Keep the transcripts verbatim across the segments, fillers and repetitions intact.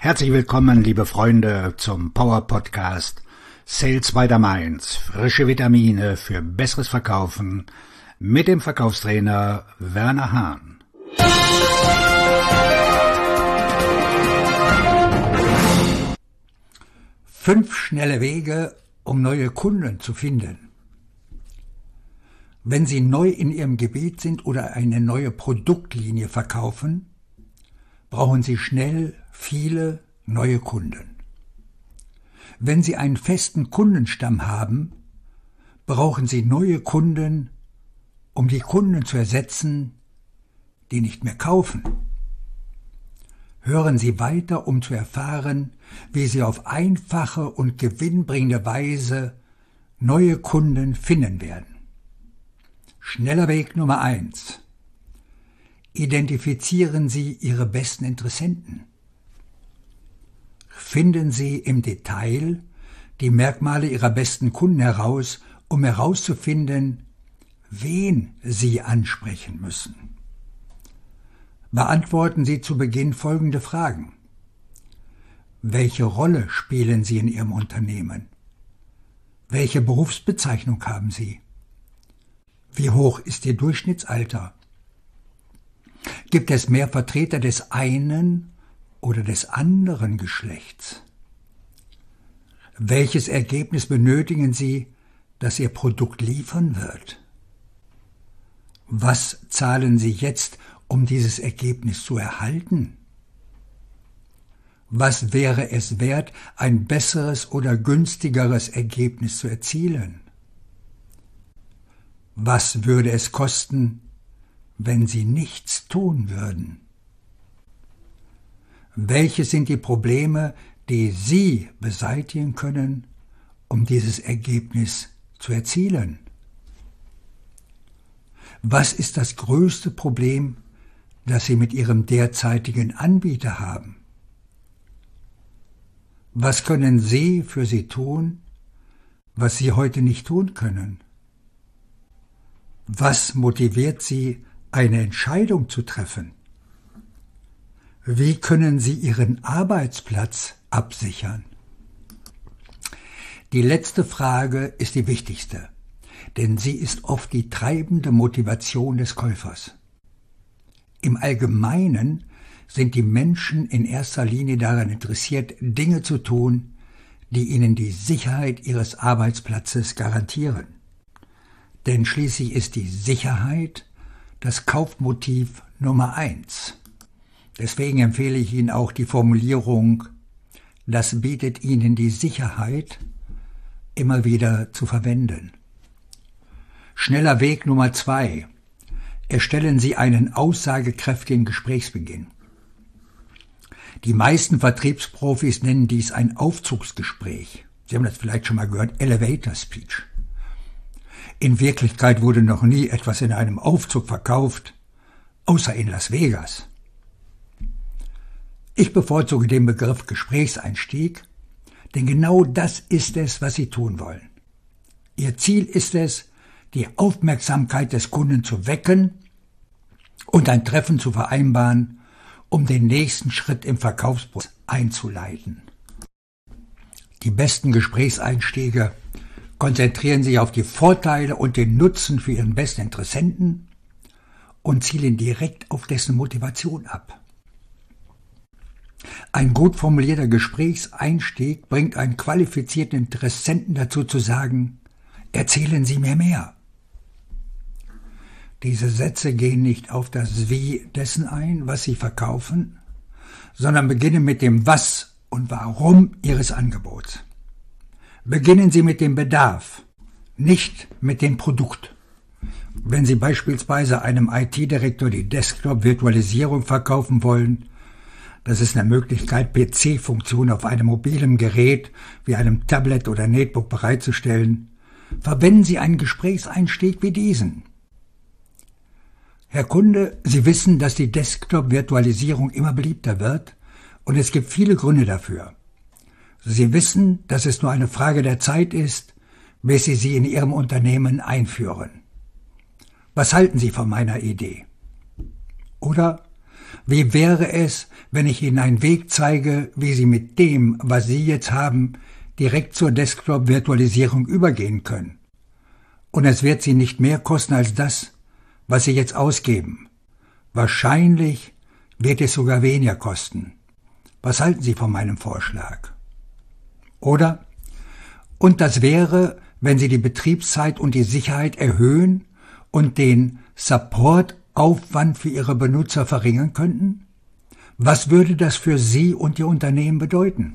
Herzlich willkommen, liebe Freunde, zum Power Podcast Sales by the Mainz. Frische Vitamine für besseres Verkaufen mit dem Verkaufstrainer Werner Hahn. Fünf schnelle Wege, um neue Kunden zu finden. Wenn Sie neu in Ihrem Gebiet sind oder eine neue Produktlinie verkaufen, brauchen Sie schnell viele neue Kunden. Wenn Sie einen festen Kundenstamm haben, brauchen Sie neue Kunden, um die Kunden zu ersetzen, die nicht mehr kaufen. Hören Sie weiter, um zu erfahren, wie Sie auf einfache und gewinnbringende Weise neue Kunden finden werden. Schneller Weg Nummer eins. Identifizieren Sie Ihre besten Interessenten. Finden Sie im Detail die Merkmale Ihrer besten Kunden heraus, um herauszufinden, wen Sie ansprechen müssen. Beantworten Sie zu Beginn folgende Fragen. Welche Rolle spielen Sie in Ihrem Unternehmen? Welche Berufsbezeichnung haben Sie? Wie hoch ist Ihr Durchschnittsalter? Gibt es mehr Vertreter des einen oder des anderen Geschlechts? Welches Ergebnis benötigen Sie, das Ihr Produkt liefern wird? Was zahlen Sie jetzt, um dieses Ergebnis zu erhalten? Was wäre es wert, ein besseres oder günstigeres Ergebnis zu erzielen? Was würde es kosten, wenn Sie nichts tun würden? Welche sind die Probleme, die Sie beseitigen können, um dieses Ergebnis zu erzielen? Was ist das größte Problem, das Sie mit Ihrem derzeitigen Anbieter haben? Was können Sie für Sie tun, was Sie heute nicht tun können? Was motiviert Sie, eine Entscheidung zu treffen? Wie können Sie Ihren Arbeitsplatz absichern? Die letzte Frage ist die wichtigste, denn sie ist oft die treibende Motivation des Käufers. Im Allgemeinen sind die Menschen in erster Linie daran interessiert, Dinge zu tun, die ihnen die Sicherheit ihres Arbeitsplatzes garantieren. Denn schließlich ist die Sicherheit das Kaufmotiv Nummer eins. Deswegen empfehle ich Ihnen auch die Formulierung, das bietet Ihnen die Sicherheit, immer wieder zu verwenden. Schneller Weg Nummer zwei. Erstellen Sie einen aussagekräftigen Gesprächsbeginn. Die meisten Vertriebsprofis nennen dies ein Aufzugsgespräch. Sie haben das vielleicht schon mal gehört, Elevator Speech. In Wirklichkeit wurde noch nie etwas in einem Aufzug verkauft, außer in Las Vegas. Ich bevorzuge den Begriff Gesprächseinstieg, denn genau das ist es, was Sie tun wollen. Ihr Ziel ist es, die Aufmerksamkeit des Kunden zu wecken und ein Treffen zu vereinbaren, um den nächsten Schritt im Verkaufsprozess einzuleiten. Die besten Gesprächseinstiege konzentrieren sich auf die Vorteile und den Nutzen für Ihren besten Interessenten und zielen direkt auf dessen Motivation ab. Ein gut formulierter Gesprächseinstieg bringt einen qualifizierten Interessenten dazu zu sagen, erzählen Sie mir mehr. Diese Sätze gehen nicht auf das Wie dessen ein, was Sie verkaufen, sondern beginnen mit dem Was und Warum Ihres Angebots. Beginnen Sie mit dem Bedarf, nicht mit dem Produkt. Wenn Sie beispielsweise einem I T-Direktor die Desktop-Virtualisierung verkaufen wollen, das ist eine Möglichkeit, P C-Funktionen auf einem mobilen Gerät wie einem Tablet oder Netbook bereitzustellen, verwenden Sie einen Gesprächseinstieg wie diesen. Herr Kunde, Sie wissen, dass die Desktop-Virtualisierung immer beliebter wird und es gibt viele Gründe dafür. Sie wissen, dass es nur eine Frage der Zeit ist, bis Sie sie in Ihrem Unternehmen einführen. Was halten Sie von meiner Idee? Oder Wie wäre es, wenn ich Ihnen einen Weg zeige, wie Sie mit dem, was Sie jetzt haben, direkt zur Desktop-Virtualisierung übergehen können? Und es wird Sie nicht mehr kosten als das, was Sie jetzt ausgeben. Wahrscheinlich wird es sogar weniger kosten. Was halten Sie von meinem Vorschlag? Oder? Und das wäre, wenn Sie die Betriebszeit und die Sicherheit erhöhen und den Supportaufwand für Ihre Benutzer verringern könnten? Was würde das für Sie und Ihr Unternehmen bedeuten?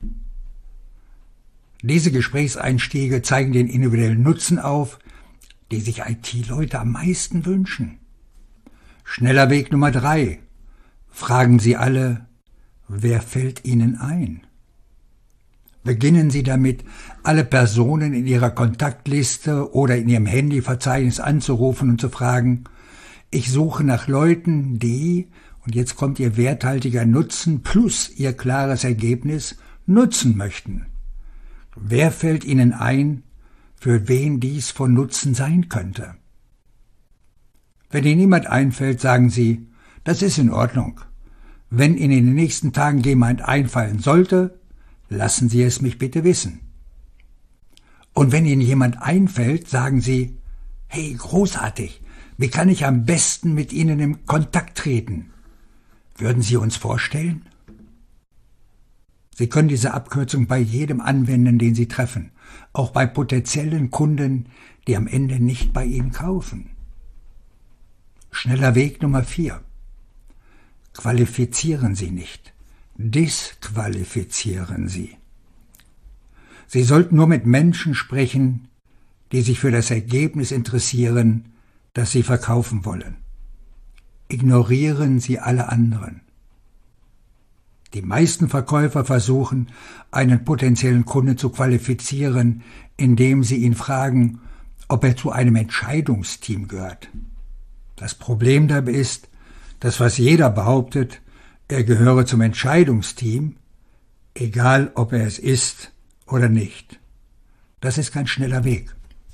Diese Gesprächseinstiege zeigen den individuellen Nutzen auf, die sich I T-Leute am meisten wünschen. Schneller Weg Nummer drei. Fragen Sie alle, wer fällt Ihnen ein? Beginnen Sie damit, alle Personen in Ihrer Kontaktliste oder in Ihrem Handyverzeichnis anzurufen und zu fragen, ich suche nach Leuten, die, und jetzt kommt Ihr werthaltiger Nutzen plus Ihr klares Ergebnis, nutzen möchten. Wer fällt Ihnen ein, für wen dies von Nutzen sein könnte? Wenn Ihnen niemand einfällt, sagen Sie, das ist in Ordnung. Wenn Ihnen in den nächsten Tagen jemand einfallen sollte, lassen Sie es mich bitte wissen. Und wenn Ihnen jemand einfällt, sagen Sie, hey, großartig, wie kann ich am besten mit Ihnen in Kontakt treten? Würden Sie uns vorstellen? Sie können diese Abkürzung bei jedem anwenden, den Sie treffen, auch bei potenziellen Kunden, die am Ende nicht bei Ihnen kaufen. Schneller Weg Nummer vier. Qualifizieren Sie nicht, disqualifizieren Sie. Sie sollten nur mit Menschen sprechen, die sich für das Ergebnis interessieren, das Sie verkaufen wollen. Ignorieren Sie alle anderen. Die meisten Verkäufer versuchen, einen potenziellen Kunden zu qualifizieren, indem sie ihn fragen, ob er zu einem Entscheidungsteam gehört. Das Problem dabei ist, dass was jeder behauptet, er gehöre zum Entscheidungsteam, egal ob er es ist oder nicht. Das ist kein schneller Weg.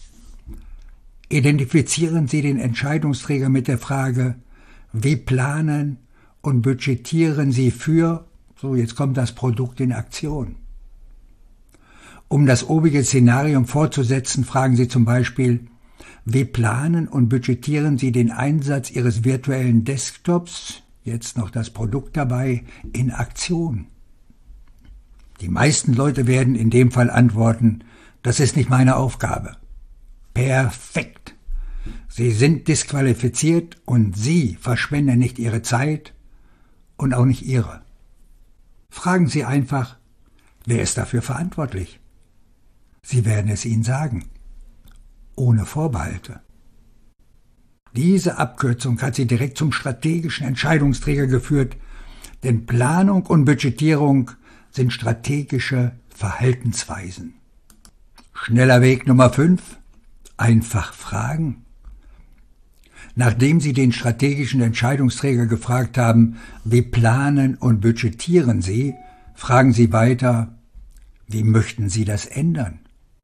Identifizieren Sie den Entscheidungsträger mit der Frage, wie planen und budgetieren Sie für, so jetzt kommt das Produkt in Aktion. Um das obige Szenarium fortzusetzen, fragen Sie zum Beispiel, wie planen und budgetieren Sie den Einsatz Ihres virtuellen Desktops, jetzt noch das Produkt dabei, in Aktion? Die meisten Leute werden in dem Fall antworten, das ist nicht meine Aufgabe. Perfekt. Sie sind disqualifiziert und Sie verschwenden nicht Ihre Zeit und auch nicht Ihre. Fragen Sie einfach, wer ist dafür verantwortlich? Sie werden es Ihnen sagen. Ohne Vorbehalte. Diese Abkürzung hat Sie direkt zum strategischen Entscheidungsträger geführt, denn Planung und Budgetierung sind strategische Verhaltensweisen. Schneller Weg Nummer fünf. Einfach fragen. Nachdem Sie den strategischen Entscheidungsträger gefragt haben, wie planen und budgetieren Sie, fragen Sie weiter, wie möchten Sie das ändern?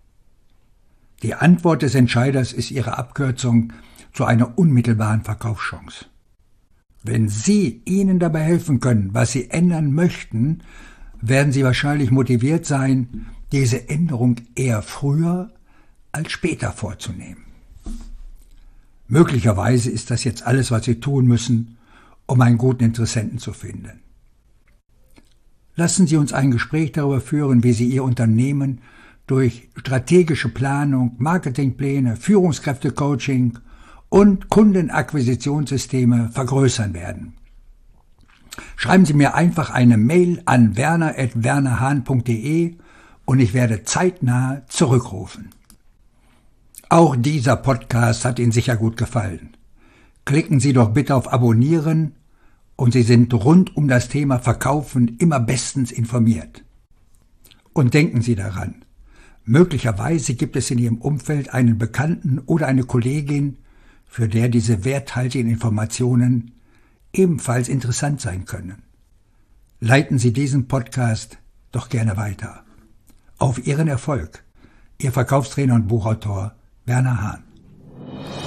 Die Antwort des Entscheiders ist Ihre Abkürzung zu einer unmittelbaren Verkaufschance. Wenn Sie ihnen dabei helfen können, was Sie ändern möchten, werden Sie wahrscheinlich motiviert sein, diese Änderung eher früher als später vorzunehmen. Möglicherweise ist das jetzt alles, was Sie tun müssen, um einen guten Interessenten zu finden. Lassen Sie uns ein Gespräch darüber führen, wie Sie Ihr Unternehmen durch strategische Planung, Marketingpläne, Führungskräftecoaching und Kundenakquisitionssysteme vergrößern werden. Schreiben Sie mir einfach eine Mail an werner at wernerhahn punkt de und ich werde zeitnah zurückrufen. Auch dieser Podcast hat Ihnen sicher gut gefallen. Klicken Sie doch bitte auf Abonnieren und Sie sind rund um das Thema Verkaufen immer bestens informiert. Und denken Sie daran, möglicherweise gibt es in Ihrem Umfeld einen Bekannten oder eine Kollegin, für der diese werthaltigen Informationen ebenfalls interessant sein können. Leiten Sie diesen Podcast doch gerne weiter. Auf Ihren Erfolg. Ihr Verkaufstrainer und Buchautor Werner Hahn.